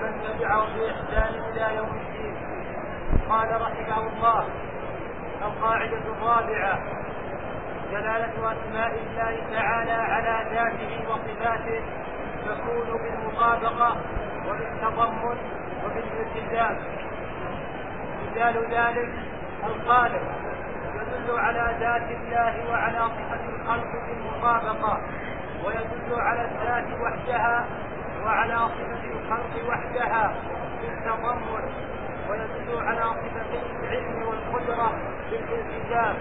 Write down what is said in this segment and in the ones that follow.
ومن تبعهم بإحسان إلى يوم الدين. قال رحمه الله: القاعدة الرابعة: دلالة أسماء الله تعالى على ذاته وصفاته تكون بالمطابقة وبالتضمن وبالالتزام. مثال ذلك: الخالق يدل على ذات الله وعلى صفة الخلق بالمطابقة، ويدل على الذات وحدها وعلى صفة الخلق وحدها بالتضمن، ويدل على صفتي العلم والقدرة بالالتزام.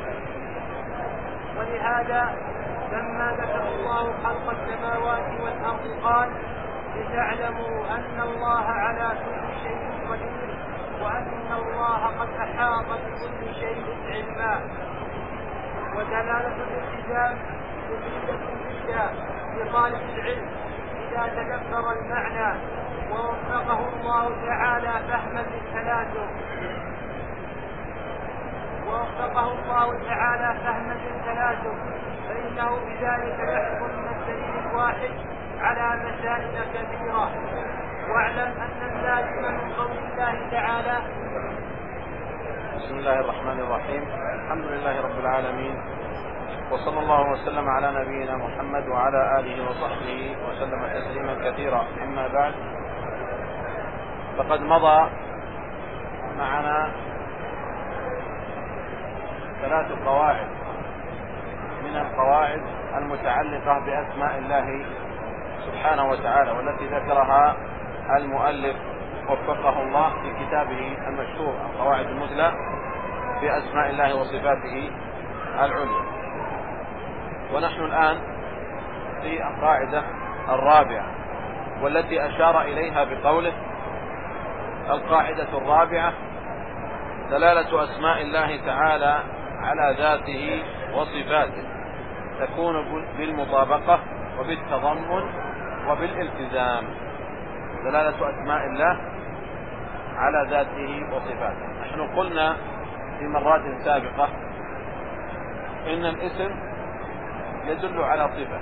ولهذا لما ذكر الله خلق السماوات والأرض قال: لتعلموا أن الله على كل شيء قدير وأن الله قد أحاط بكل شيء علما. ودلالة الالتزام مفيدة جدا لطالب العلم إذا تدبر المعنى ووفقه الله تعالى فهما للتلازم، فإنه بذلك يحصل من الدليل الواحد على مسائل كثيرة. واعلم أن اللازم من قول الله تعالى: بسم الله الرحمن الرحيم. الحمد لله رب العالمين، وصلى الله وسلم على نبينا محمد وعلى آله وصحبه وسلم تسليما كثيرا. أما بعد، فقد مضى معنا 3 قواعد من القواعد المتعلقة بأسماء الله سبحانه وتعالى، والتي ذكرها المؤلف وفقه الله في كتابه المشهور القواعد المثلى في أسماء الله وصفاته العليا. ونحن الآن في القاعدة الرابعة، والتي أشار إليها بقوله: القاعدة الرابعة: دلالة أسماء الله تعالى على ذاته وصفاته تكون بالمطابقة وبالتضمن وبالالتزام. دلالة أسماء الله على ذاته وصفاته. نحن قلنا في مرات سابقة إن الاسم يدل على صفة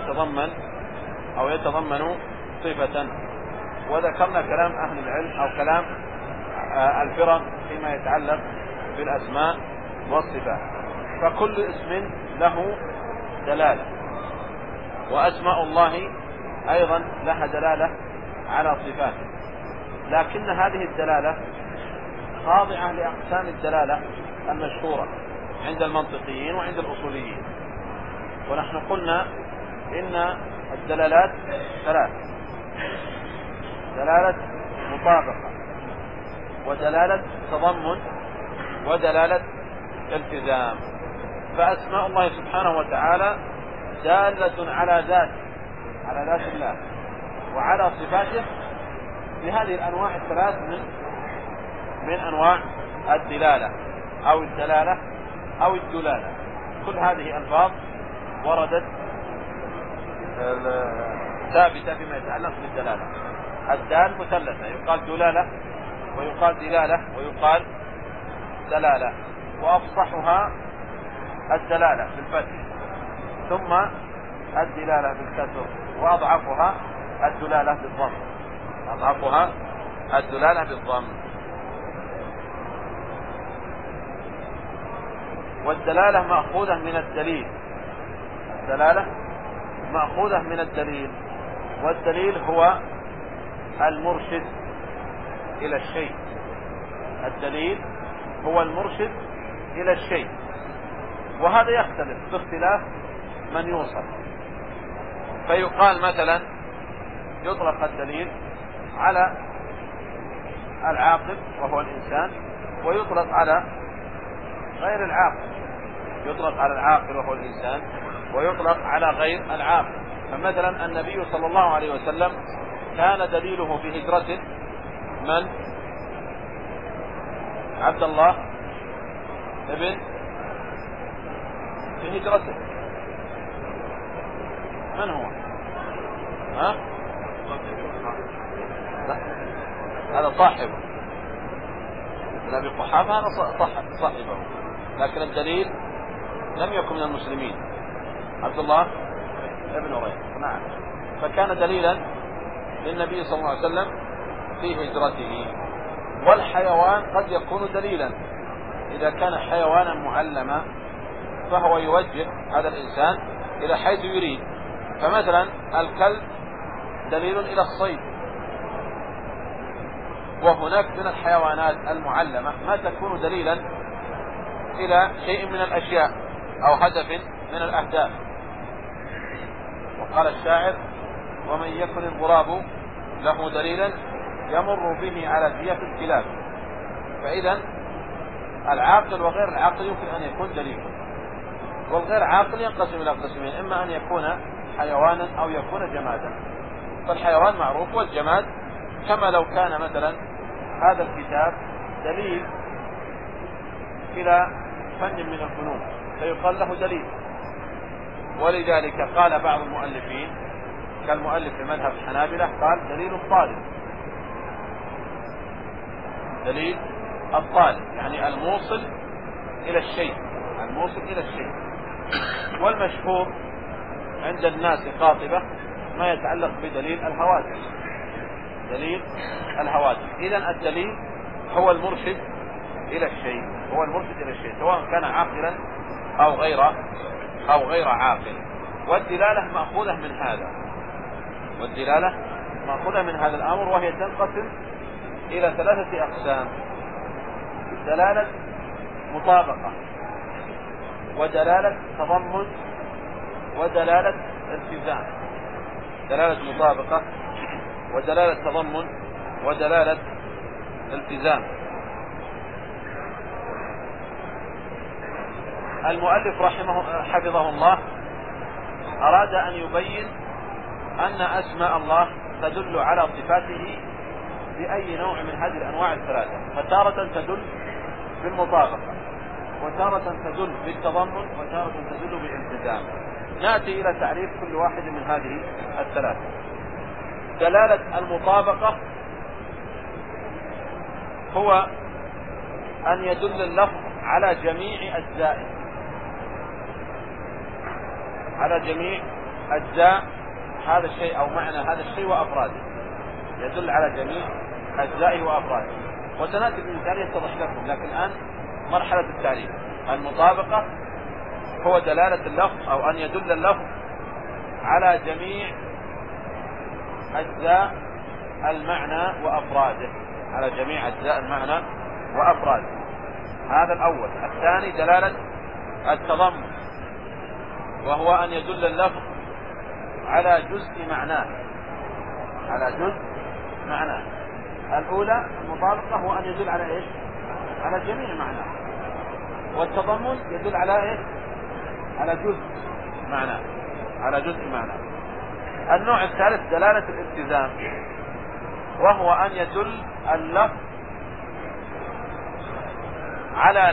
أو يتضمن صفة، وذكرنا كلام أهل العلم أو كلام الفرق فيما يتعلق بالأسماء والصفات. فكل اسم له دلالة، وأسماء الله أيضا لها دلالة على صفاته، لكن هذه الدلالة خاضعة لأقسام الدلالة المشهورة عند المنطقيين وعند الأصوليين. ونحن قلنا إن الدلالات 3: دلالة مطابقة، ودلالة تضمن، ودلالة التزام. فأسماء الله سبحانه وتعالى دالة على ذات الله وعلى صفاته بهذه الأنواع الثلاث من أنواع الدلالة أو الدلالة أو الدلالة. كل هذه ألفاظ وردت ثابتة فيما يتعلق بالدلالة. الدال مثلثة، يقال دلالة ويقال دلالة ويقال دلالة، وأفصحها الدلالة بالفتح، ثم الدلالة بالكسر، وأضعفها الدلالة بالضم. والدلالة مأخوذة من الدليل، والدليل هو المرشد إلى الشيء. الدليل هو المرشد إلى الشيء، وهذا يختلف باختلاف من يوصف. فيقال مثلا يطلق الدليل على العاقل وهو الإنسان، ويطلق على غير العاقل. يطلق على العاقل وهو الإنسان، ويطلق على غير العاقل. فمثلا النبي صلى الله عليه وسلم كان دليله في هجرته من؟ عبد الله ابن في هجرته. من هو؟ لا، هذا صاحبه. النبي قحافة هذا صاحبه، لكن الدليل لم يكن من المسلمين، عبد الله ابن ريح. نعم. فكان دليلا للنبي صلى الله عليه وسلم في هجرته. والحيوان قد يكون دليلا، إذا كان حيوانا معلما فهو يوجه هذا الإنسان إلى حيث يريد. فمثلا الكلب دليل إلى الصيد. وهناك من الحيوانات المعلمة ما تكون دليلا إلى شيء من الأشياء أو هدف من الأهداف. وقال الشاعر: ومن يكن الغراب له دليلا يمر به على دية الكلاب. فإذا العاقل وغير العاقل يمكن أن يكون دليلا. والغير عاقل ينقسم إلى قسمين: إما أن يكون حيوانا أو يكون جمادا. فالحيوان معروف، والجماد كما لو كان مثلا هذا الكتاب دليل إلى فن من الفنون فيقال له دليل. ولذلك قال بعض المؤلفين كالمؤلف في مذهب الحنابلة قال: دليل الطالب. دليل الطالب يعني الموصل إلى الشيء، الموصل إلى الشيء. والمشهور عند الناس قاطبة ما يتعلق بدليل الهواتف، دليل الهواتف. إذن الدليل هو المرشد إلى الشيء، هو المرشد إلى الشيء سواء كان عاقلا أو غير عاقل. والدلالة مأخوذة من هذا، والدلالة مأخوذة من هذا الأمر، وهي تنقسم إلى 3 أقسام: دلالة مطابقة، ودلالة تضمن، ودلالة التزام. دلالة مطابقة ودلالة تضمن ودلالة التزام. المؤلف حفظه الله أراد أن يبين أن أسماء الله تدل على صفاته بأي نوع من هذه الأنواع ال3، فتارة تدل بالمطابقة، وتارة تدل بالتضمن، وتارة تدل بالالتزام. نأتي إلى تعريف كل واحد من هذه ال3. دلالة المطابقة هو أن يدل اللفظ على جميع أجزائه، على جميع أجزاء هذا الشيء أو معنى هذا الشيء وأفراده، يدل على جميع أجزائه وأفراده. وسنأتي بمثال يتضح لكم، لكن الآن مرحلة التعريف. المطابقة هو دلالة اللفظ أو أن يدل اللفظ على جميع أجزاء المعنى وأفراده، على جميع أجزاء المعنى وأفراده. هذا الأول. الثاني دلالة التضمن، وهو أن يدل اللفظ على جزء معناه، على جزء معناه. الأولى المطابقة هو أن يدل على إيش؟ على جميع معناه. والتضمن يدل على إيش؟ على جزء معناه، على جزء معناه. النوع الثالث دلالة الالتزام، وهو أن يدل اللفظ على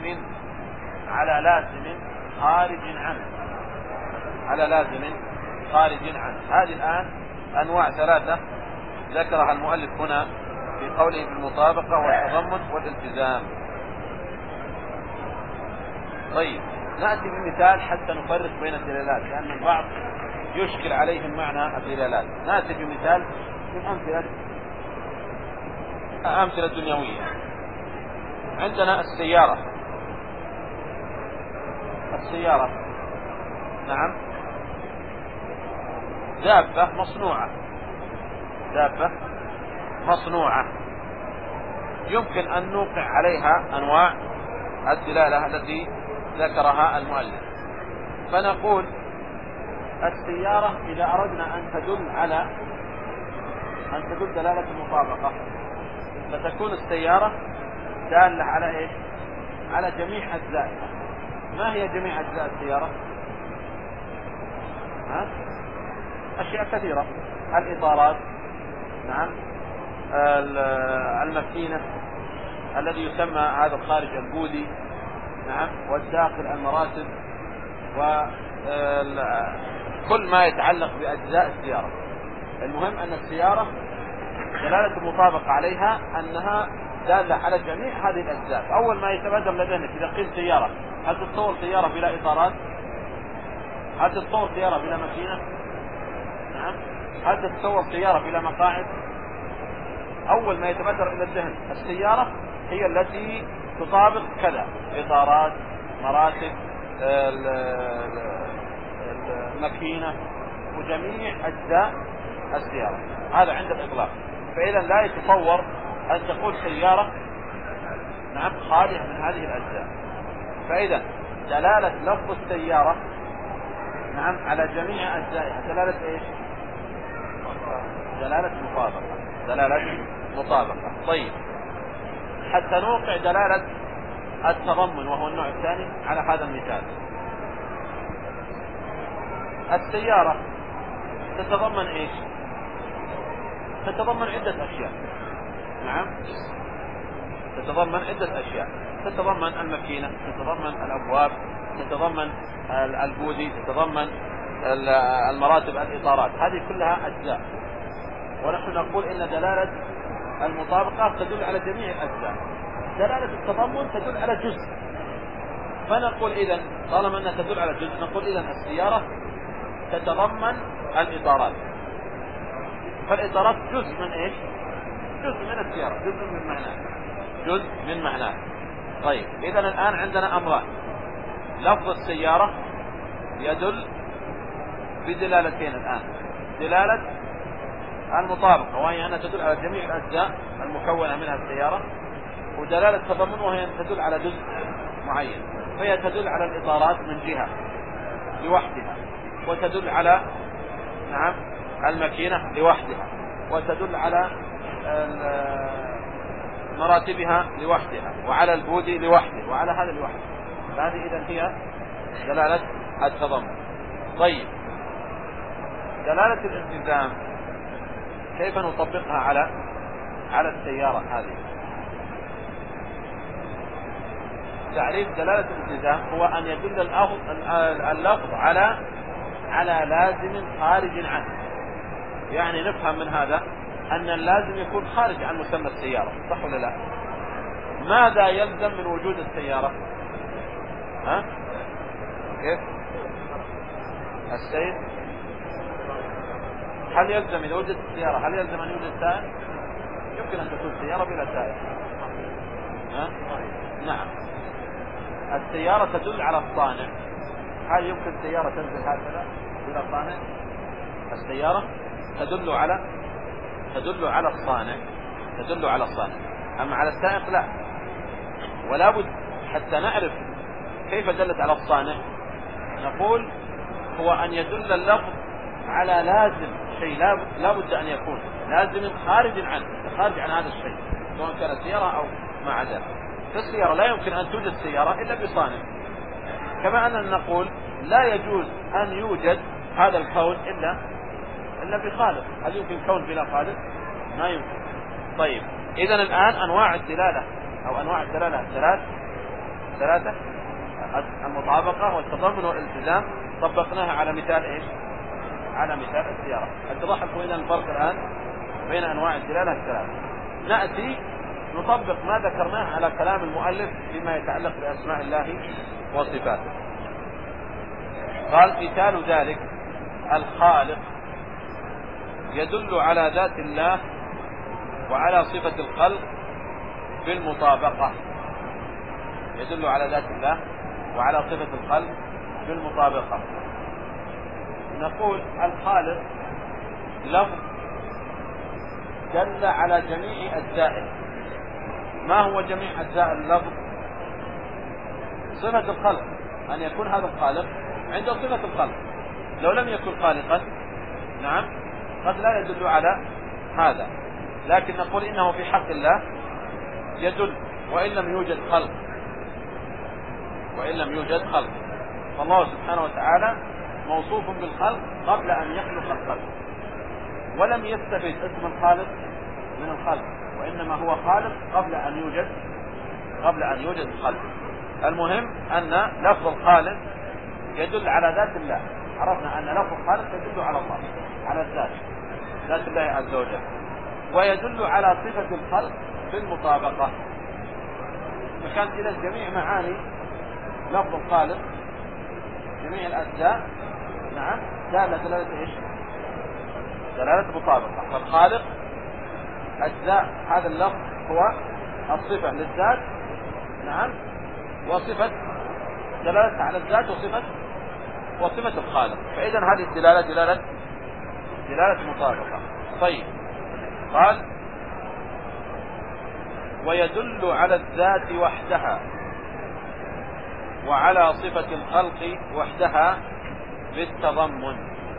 لازم خارج عنه، على لازم خارج عنه. هذه الآن أنواع 3 ذكرها المؤلف هنا في قوله بالمطابقة والتضمن والالتزام. طيب نأتي بمثال حتى نفرق بين الدلالات، لأن البعض يشكل عليهم معنى الدلالات. نأتي بمثال من أمثلة دنيوية. عندنا السيارة. السيارة نعم دابة مصنوعة، دابة مصنوعة يمكن أن نوقع عليها أنواع الدلالة التي ذكرها المؤلف. فنقول السيارة إذا أردنا أن تدل دلالة المطابقة فتكون السيارة دالة على إيش؟ على جميع أجزائها. ما هي جميع أجزاء السيارة؟ أشياء كثيرة: الإطارات، نعم، الماكينة الذي يسمى هذا الخارج البودي، نعم، والداخل المراتب، وكل ما يتعلق بأجزاء السيارة. المهم أن السيارة دلالة المطابقة عليها أنها دالة على جميع هذه الأجزاء. أول ما يتبادر لذهنك إذا قيل سيارة، هل تتصور سيارة بلا إطارات؟ هل تتصور سيارة بلا ماكينة؟ نعم. هل تتصور سيارة بلا مقاعد؟ أول ما يتبادر إلى الذهن السيارة هي التي تطابق كذا: إطارات، مراتب، الماكينة، وجميع أجزاء السيارة. هذا عند الإطلاق. فإذا لا يتصور أن تقول سيارة نعم خالية من هذه الأجزاء. فإذا دلالة لفظ السيارة نعم على جميع أجزائها دلالة إيش؟ دلالة مطابقة. دلالة مطابقة. طيب، حتى نوقع دلالة التضمن وهو النوع الثاني على هذا المثال. السيارة تتضمن إيش؟ تتضمن عدة أشياء. نعم، تتضمن عدة أشياء. تتضمن الماكينة، تتضمن الأبواب، تتضمن البودي، تتضمن المراتب، الإطارات. هذه كلها أجزاء. ونحن نقول إن دلالة المطابقة تدل على جميع الأجزاء. دلالة التضمن تدل على جزء. فنقول إذن طالما أنها تدل على جزء نقول إذن السيارة تتضمن الإطارات. فالإطارات جزء من إيش؟ جزء من السيارة، جزء من معناه، جزء من معناه. طيب، إذن الآن عندنا أمران: لفظ السيارة يدل بدلالتين الآن: دلالة المطابقة وهي أنها تدل على جميع الأجزاء المكونة منها السيارة، ودلالة التضمن وهي أن تدل على جزء معين. فهي تدل على الإطارات من جهة لوحدها، وتدل على نعم الماكينة لوحدها، وتدل على مراتبها لوحدها، وعلى البودي لوحده، وعلى هذا لوحده. فهذه إذن هي دلالة التضمن. طيب، دلالة الالتزام كيف نطبقها على السيارة هذه؟ تعريف دلالة الالتزام هو أن يدل اللفظ على لازم خارج عنه. يعني نفهم من هذا أن اللازم يكون خارج عن مسمى السيارة، صح ولا لا؟ ماذا يلزم من وجود السيارة؟ ها؟ كيف؟ السير. هل يلزم إذا وجدت السيارة هل يلزم أن يوجد سائق؟ يمكن أن تكون سيارة بلا سائق. ها؟ نعم. السيارة تدل على الصانع. هل يمكن سيارة تنزل هكذا بلا صانع؟ السيارة تدل على الصانع، تدل على الصانع. أما على السائق لا. ولا بد حتى نعرف كيف دلت على الصانع نقول هو أن يدل اللفظ على لازم شيء لا بد أن يكون لازم خارج عن هذا الشيء، سواء كانت سيارة أو ما عدا. فالسيارة لا يمكن أن توجد سيارة إلا بصانع. كما أننا نقول لا يجوز أن يوجد هذا الكون إلا بخالق. هل يمكن كون بلا خالق؟ ما يمكن. طيب، إذن الآن أنواع الدلالة أو أنواع الدلالة ثلاثة: المطابقة والتضمن والالتزام. طبقناها على مثال إيش؟ على مثال السيارة. اتضح لكم إذن الفرق الآن بين أنواع الدلالة الثلاثة. نأتي نطبق ما ذكرناه على كلام المؤلف فيما يتعلق بأسماء الله وصفاته. قال: مثال ذلك الخالق يدل على ذات الله وعلى صفة الخلق بالمطابقة. يدل على ذات الله وعلى صفة الخلق بالمطابقة. نقول الخالق لفظ دل على جميع أجزائه. ما هو جميع أجزاء اللفظ؟ صفة الخلق، أن يكون هذا الخالق عنده صفة الخلق. لو لم يكن خالقا نعم قد لا يدل على هذا، لكن نقول إنه في حق الله يدل وإن لم يوجد خلق. فالله سبحانه وتعالى موصوف بالخلق قبل أن يخلق الخلق، ولم يستفد اسم الخالق من الخلق، وإنما هو خالق قبل أن يوجد الخلق. المهم أن لفظ الخالق يدل على ذات الله. عرفنا أن لفظ الخالق يدل على الله، على ذات الله عز وجل، ويدل على صفة الخلق بالمطابقة. فكانت إذا جميع معاني لفظ الخالق جميع الأجزاء نعم دلالة إيش؟ دلالة مطابقة. فالخالق أجزاء هذا اللفظ هو الصفة للذات، نعم، وصفة دلالة على الذات وصفة الخالق. فإذا هذه الدلالة دلالة مطابقة. طيب، قال ويدل على الذات وحدها وعلى صفة الخلق وحدها بالتضمن.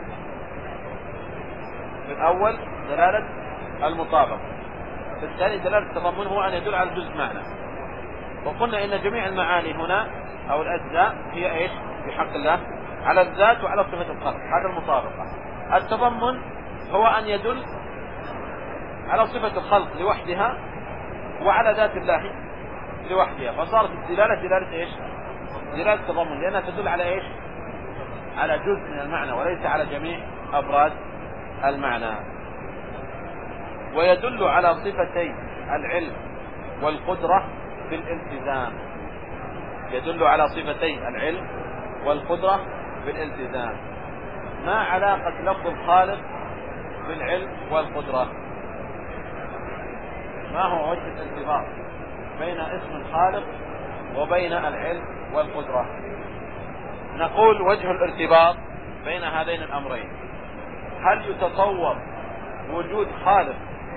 في الأول دلالة المطابقة، في الثاني دلالة التضمن، هو أن يدل على جزء معنى. وقلنا إن جميع المعاني هنا أو الأجزاء هي إيش بحق الله؟ على الذات وعلى صفة الخلق، هذا المطابقة. التضمن هو أن يدل على صفة الخلق لوحدها وعلى ذات الله لوحدها، فصارت الدلالة إيش؟ دلالة التضمن، لأنها تدل على إيش؟ على جزء من المعنى وليس على جميع أفراد المعنى. ويدل على صفتي العلم والقدرة بالالتزام. يدل على صفتي العلم والقدرة بالالتزام. ما علاقة لفظ الخالق بالعلم والقدرة؟ ما هو وجه الارتباط بين اسم الخالق وبين العلم والقدرة؟ نقول وجه الارتباط بين هذين الأمرين: هل يتصور وجود خالق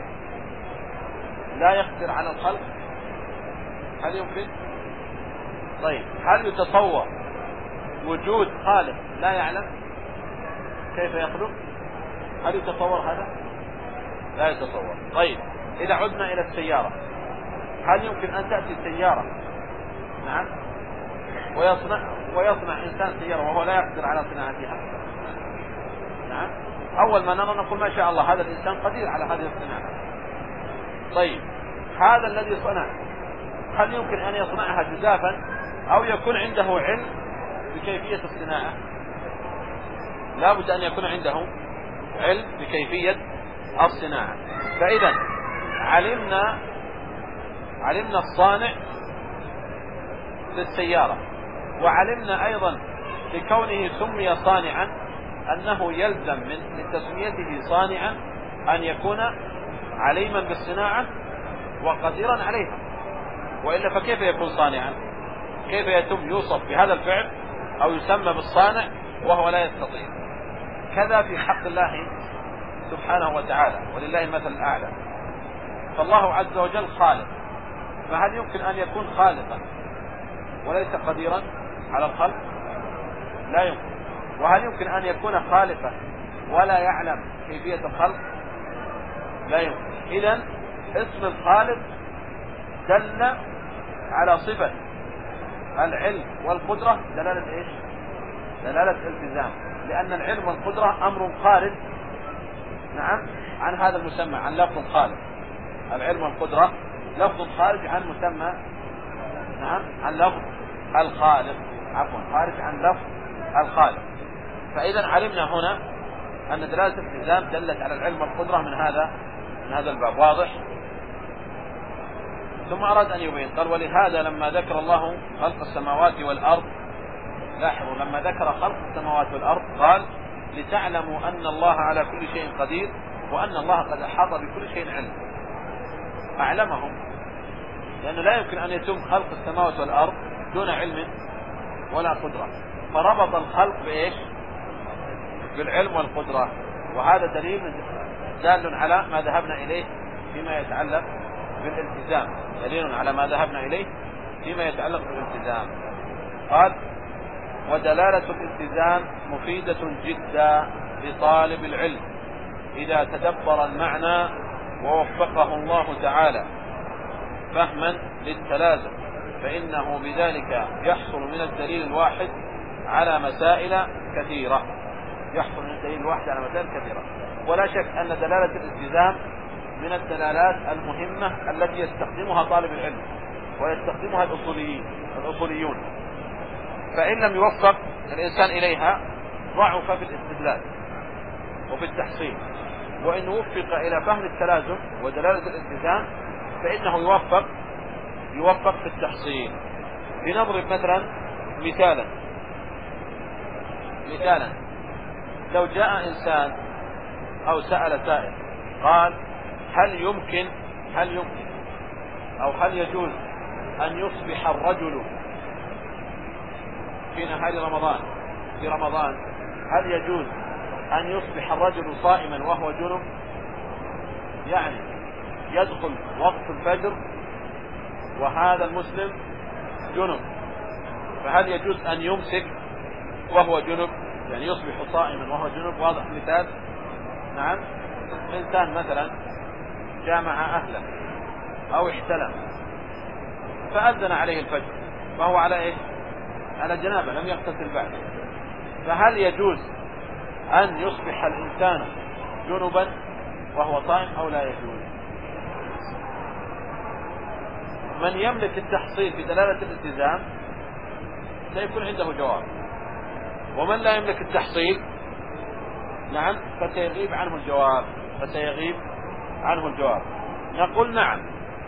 لا يقدر على الخلق؟ هل يمكن؟ طيب، هل يتصور وجود خالق لا يعلم كيف يخلق؟ هل يتصور هذا؟ لا يتصور. طيب، إذا عدنا إلى السيارة، هل يمكن أن تأتي سيارة، نعم، ويصنع إنسان سيارة وهو لا يقدر على صناعتها؟ نعم، أول ما نرى نقول ما شاء الله هذا الإنسان قدير على هذه الصناعة. طيب، هذا الذي صنع هل يمكن أن يصنعها جزافا أو يكون عنده علم بكيفية الصناعة؟ لا بد أن يكون عنده علم بكيفية الصناعة. فإذا علمنا الصانع للسيارة، وعلمنا أيضا لكونه سمي صانعا أنه يلزم من تسميته صانعا أن يكون عليما بالصناعة وقديرا عليها، وإلا فكيف يكون صانعا؟ كيف يتم يوصف بهذا الفعل أو يسمى بالصانع وهو لا يستطيع؟ كذا في حق الله سبحانه وتعالى، ولله المثل الأعلى. فالله عز وجل خالق، فهل يمكن أن يكون خالقا وليس قديرا على الخلق؟ لا يمكن. وهل يمكن أن يكون خالقا ولا يعلم كيفية الخلق؟ لا يمكن. إذن اسم الخالق دل على صفة العلم والقدرة دلالة إيش؟ دلالة التزام، لأن العلم والقدرة أمر خارج، نعم، عن هذا المسمى، عن لفظ الخالق. العلم والقدرة لفظ خارج عن مسمى، نعم، عن لفظ الخالق، عفوا، خارج عن لفظ الخالق. فإذا علمنا هنا أن دلالة الالتزام دلت على العلم والقدرة من هذا الباب. واضح؟ ثم أراد أن يبين، قال ولهذا لما ذكر الله خلق السماوات والأرض، لاحظوا لما ذكر خلق السماوات والأرض قال لتعلموا أن الله على كل شيء قدير وأن الله قد أحاط بكل شيء علم. أعلمهم، لأنه لا يمكن أن يتم خلق السماوات والأرض دون علم ولا قدرة، فربط الخلق بإيش؟ بالعلم والقدرة. وهذا دليل على ما ذهبنا إليه فيما يتعلق بالالتزام، دليل على ما ذهبنا إليه فيما يتعلق بالالتزام. قال ودلالة الالتزام مفيدة جدا لطالب العلم إذا تدبر المعنى ووفقه الله تعالى فهما للتلازم، فإنه بذلك يحصل من الدليل الواحد على مسائل كثيرة. يحصل من الدليل الواحد على مسائل كثيرة. ولا شك أن دلالة الالتزام من الدلالات المهمة التي يستخدمها طالب العلم ويستخدمها الأصوليون، فإن لم يوفق الإنسان إليها ضعف في الاستدلال وفي التحصيل، وإن وفق إلى فهم التلازم ودلالة الالتزام فإنه يوفق في التحصيل. لنضرب مثلا مثالا، لو جاء إنسان أو سأل سائل قال هل يمكن أو هل يجوز أن يصبح الرجل في نهار رمضان في رمضان هل يجوز أن يصبح الرجل صائما وهو جنب؟ يعني يدخل وقت الفجر وهذا المسلم جنب، فهل يجوز أن يمسك وهو جنب؟ يعني يصبح صائما وهو جنب. واضح مثال؟ نعم. إنسان مثلا جامع أهله أو احتلم فأذن عليه الفجر فهو على إيش؟ على جنابه لم يغتسل بعد، فهل يجوز أن يصبح الإنسان جنبا وهو صائم أو لا يجوز؟ من يملك التحصيل بدلالة الالتزام سيكون عنده جواب، ومن لا يملك التحصيل نعم فسيغيب عنه الجواب. نقول نعم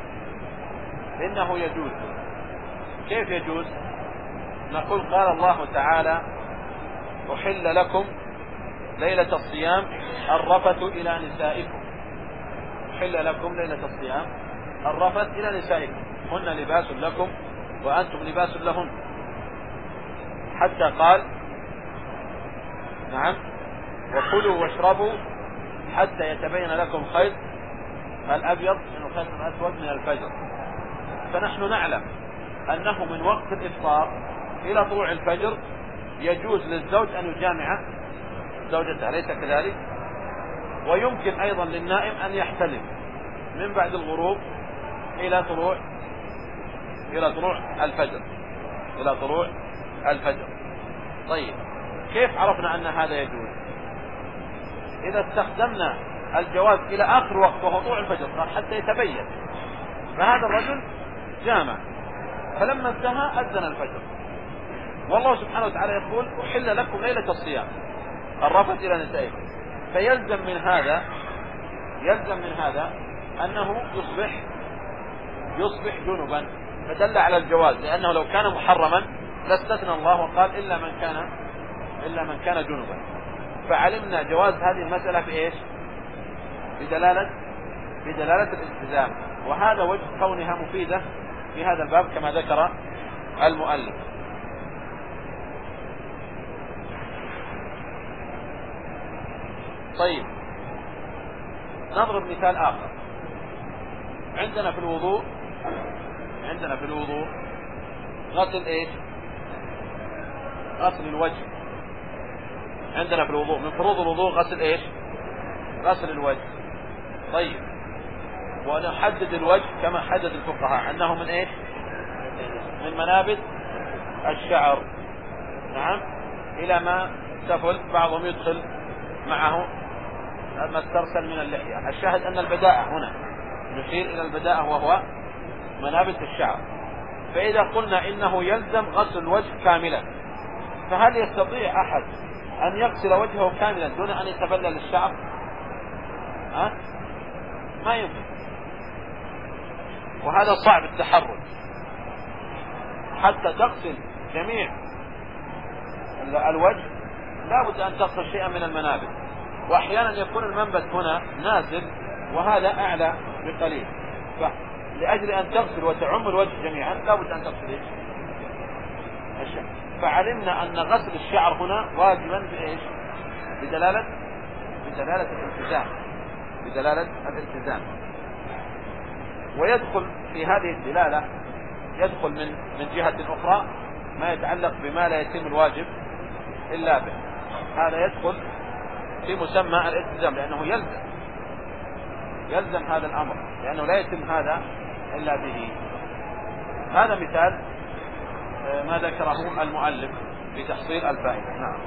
إنه يجوز. كيف يجوز؟ نقول قال الله تعالى أحل لكم ليلة الصيام الرفث إلى نسائكم. أحل لكم ليلة الصيام الرفث إلى نسائكم هن لباس لكم وأنتم لباس لهن، حتى قال نعم وكلوا واشربوا حتى يتبين لكم خيط الأبيض من الخيط الأسود من الفجر. فنحن نعلم أنه من وقت الإفطار إلى طلوع الفجر يجوز للزوج أن يجامع زوجته، أليس كذلك؟ ويمكن أيضا للنائم أن يحتلم من بعد الغروب إلى طلوع الفجر. طيب كيف عرفنا أن هذا يجوز؟ إذا استخدمنا الجواز إلى آخر وقت وهو طلوع الفجر حتى يتبين، فهذا الرجل جامع فلما انتهى أذن الفجر، والله سبحانه وتعالى يقول أحل لكم ليلة الصيام الرفث إلى نسائكم، فيلزم من هذا أنه يصبح جنبا، فدل على الجواز، لأنه لو كان محرما لاستثنى الله وقال إلا من كان جنبا. فعلمنا جواز هذه المسألة بإيش؟ بدلالة الالتزام، وهذا وجه كونها مفيدة في هذا الباب كما ذكر المؤلف. طيب نضرب مثال آخر. عندنا في الوضوء غسل ايش؟ غسل الوجه. عندنا في الوضوء من فروض الوضوء غسل ايش؟ غسل الوجه. طيب ونحدد الوجه كما حدد الفقهاء أنه من ايش؟ من منابت الشعر، نعم، إلى ما سفل، بعضهم يدخل معه ما استرسل من اللحية. الشاهد أن البداءة هنا نشير إلى البداءة وهو منابت الشعر. فإذا قلنا إنه يلزم غسل الوجه كاملا، فهل يستطيع أحد أن يغسل وجهه كاملا دون أن يتبلل الشعر؟ ما يمكن، وهذا صعب التحرك. حتى تغسل جميع الوجه لابد أن تغسل شيئا من المنابت، وأحيانا يكون المنبت هنا نازل وهذا أعلى بقليل، فلأجل أن تغسل وتعم الوجه جميعا لابد أن تغسل الشعر. فعلمنا أن غسل الشعر هنا واجبا بإيش؟ بدلالة الالتزام. ويدخل في هذه الدلالة يدخل من جهة أخرى ما يتعلق بما لا يتم الواجب إلا به، هذا يدخل في مسمى الالتزام، لأنه يلزم هذا الأمر، لأنه لا يتم هذا إلا به. هذا مثال ما ذكره المؤلف لتحصيل الفائدة. نعم.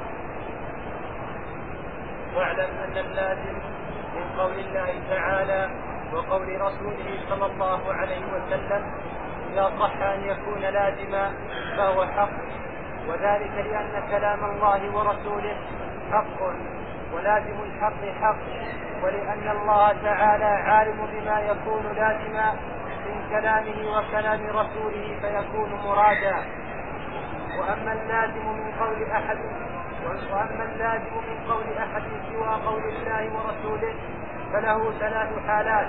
واعلم أن اللازم من قول الله تعالى وقول رسوله صلى الله عليه وسلم إذا صح أن يكون لازما فهو حق، وذلك لأن كلام الله ورسوله حق ولازم الحق حق، ولأن الله تعالى عالم بما يكون لازما من كلامه وكلام رسوله فيكون مرادا. وأما اللازم من قول أحد سوى قول الله ورسوله فله 3 حالات.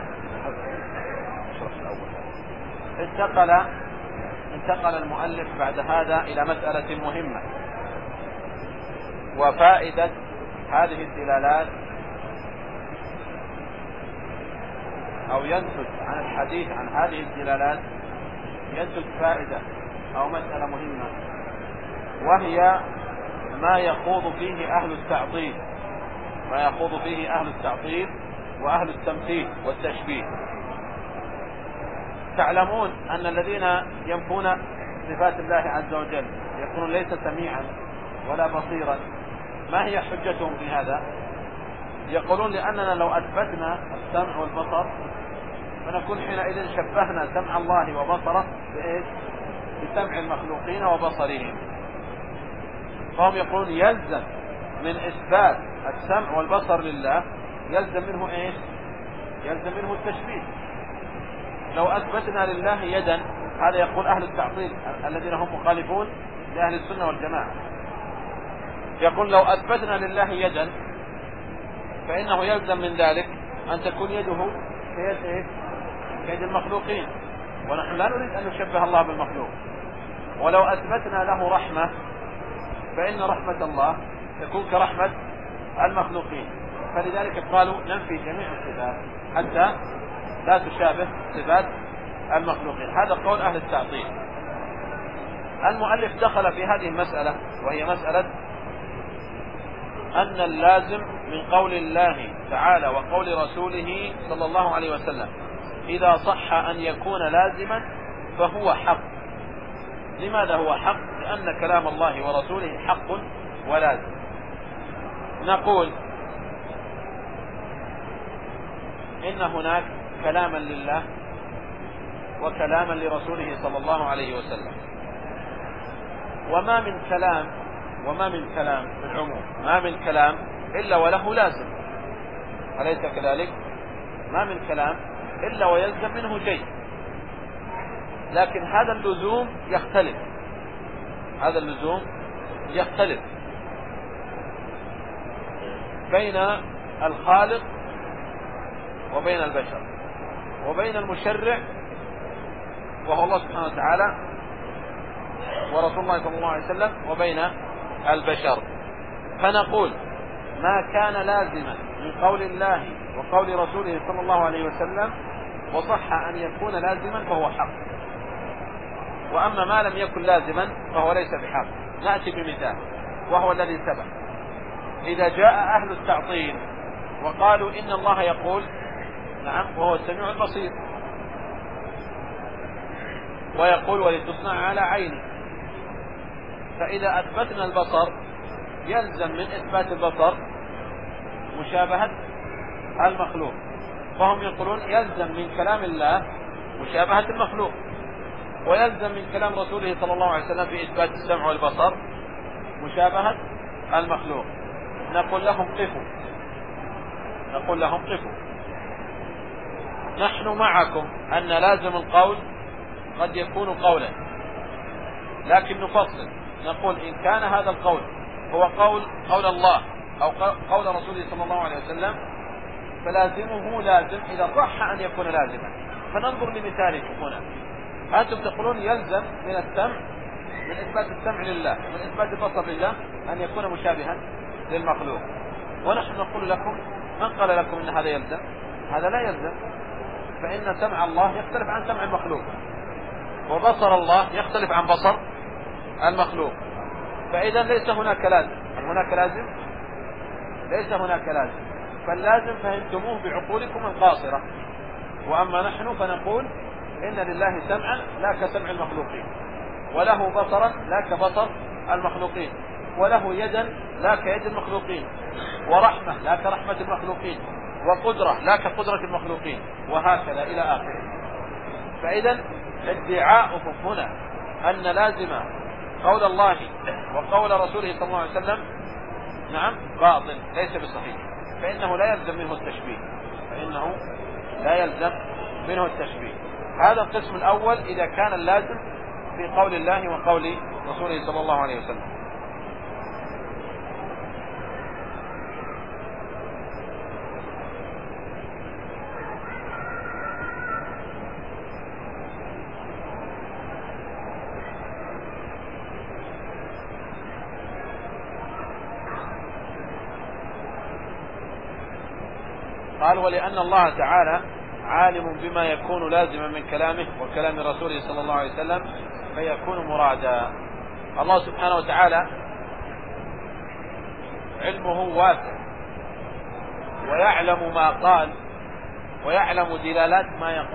انتقل المؤلف بعد هذا إلى مسألة مهمة، وفائدة هذه الدلالات أو ينتج عن الحديث عن هذه الدلالات ينتج فائدة أو مسألة مهمة، وهي ما يخوض فيه أهل التعطيل وأهل التمثيل والتشبيه. تعلمون أن الذين ينفون صفات الله عز وجل يقولون ليس سميعا ولا بصيرا، ما هي حجتهم في هذا؟ يقولون لأننا لو أثبتنا السمع والبصر فنكون حينئذ شبهنا سمع الله وبصره بسمع المخلوقين وبصرهم. فهم يقولون يلزم من إثبات السمع والبصر لله يلزم منه يلزم منه التشبيه. لو أثبتنا لله يدا، هذا يقول أهل التعطيل الذين هم مخالفون لأهل السنة والجماعة، يقول لو أثبتنا لله يدا فإنه يلزم من ذلك أن تكون يده كيد المخلوقين، ونحن لا نريد أن نشبه الله بالمخلوق. ولو أثبتنا له رحمة فإن رحمة الله تكون كرحمة المخلوقين، فلذلك قالوا ننفي جميع الصفات حتى لا تشابه صفات المخلوقين. هذا قول أهل التعطيل. المؤلف دخل في هذه المسألة، وهي مسألة أن اللازم من قول الله تعالى وقول رسوله صلى الله عليه وسلم إذا صح أن يكون لازما فهو حق. لماذا هو حق؟ لأن كلام الله ورسوله حق ولازم. نقول إن هناك كلاما لله وكلاما لرسوله صلى الله عليه وسلم، وما من كلام في العموم، ما من كلام إلا وله لازم، أليس كذلك؟ ما من كلام إلا ويلزم منه شيء، لكن هذا اللزوم يختلف بين الخالق وبين البشر، وبين المشرع وهو الله سبحانه وتعالى ورسول الله صلى الله عليه وسلم، وبين البشر. فنقول ما كان لازما من قول الله وقول رسوله صلى الله عليه وسلم وصح أن يكون لازما فهو حق، وأما ما لم يكن لازما فهو ليس بحق. نأتي بمثال وهو الذي سبق. إذا جاء أهل التعطيل وقالوا إن الله يقول نعم وهو السميع البصير، ويقول ولتصنع على عيني، فإذا أثبتنا البصر يلزم من إثبات البصر مشابهة المخلوق، فهم يقولون يلزم من كلام الله مشابهة المخلوق، ويلزم من كلام رسوله صلى الله عليه وسلم في إثبات السمع والبصر مشابهة المخلوق. نقول لهم قفوا، نحن معكم أن لازم القول قد يكون قولا، لكن نفصل نقول إن كان هذا القول هو قول الله أو قول رسوله صلى الله عليه وسلم فلازمه لازم إذا صح أن يكون لازما. فننظر لمثالكم هنا، أنتم تقولون يلزم من السمع، من إثبات السمع لله، من إثبات البصر لله أن يكون مشابها للمخلوق، ونحن نقول لكم من قال لكم إن هذا يلزم؟ هذا لا يلزم، فإن سمع الله يختلف عن سمع المخلوق، وبصر الله يختلف عن بصر المخلوق، فإذا ليس هناك لازم. هل هناك لازم؟ ليس هناك لازم. فاللازم فهمتموه بعقولكم القاصرة، وأما نحن فنقول إن لله سمعا لا كسمع المخلوقين، وله بصرا لا كبصر المخلوقين، وله يدا لا كيد المخلوقين، ورحمة لا كرحمة المخلوقين، وقدرة لا كقدرة المخلوقين، وهكذا إلى آخره. فإذا ادعاؤكم هنا أن لازم قول الله وقول رسوله صلى الله عليه وسلم نعم باطل، ليس بصحيح، فإنه لا يلزم منه التشبيه. هذا القسم الأول إذا كان اللازم في قول الله وقول رسوله صلى الله عليه وسلم. قال ولأن الله تعالى عالم بما يكون لازما من كلامه وكلام رسوله صلى الله عليه وسلم فيكون مرادا. الله سبحانه وتعالى علمه واسع ويعلم ما قال ويعلم دلالات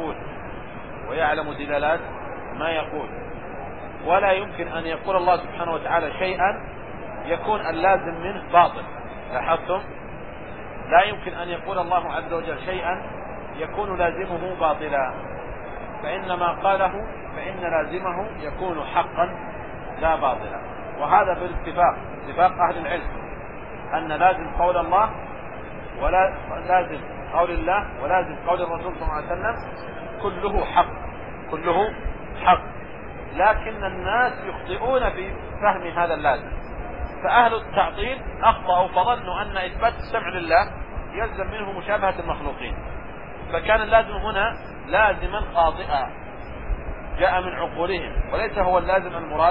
ما يقول ولا يمكن أن يقول الله سبحانه وتعالى شيئا يكون اللازم منه باطل. لاحظتم؟ لا يمكن أن يقول الله عز وجل شيئا يكون لازمه باطلا، فإنما قاله فإن لازمه يكون حقا لا باطلا. وهذا اتفاق أهل العلم أن لازم قول الله ولا لازم قول الله ولازم قول الرسول صلى الله عليه وسلم كله حق، لكن الناس يخطئون في فهم هذا اللازم. فأهل التعطيل أخطأوا فظنوا أن إثبات السمع لله يلزم منه مشابهة المخلوقين، فكان اللازم هنا لازما خاطئا جاء من عقولهم وليس هو اللازم المراد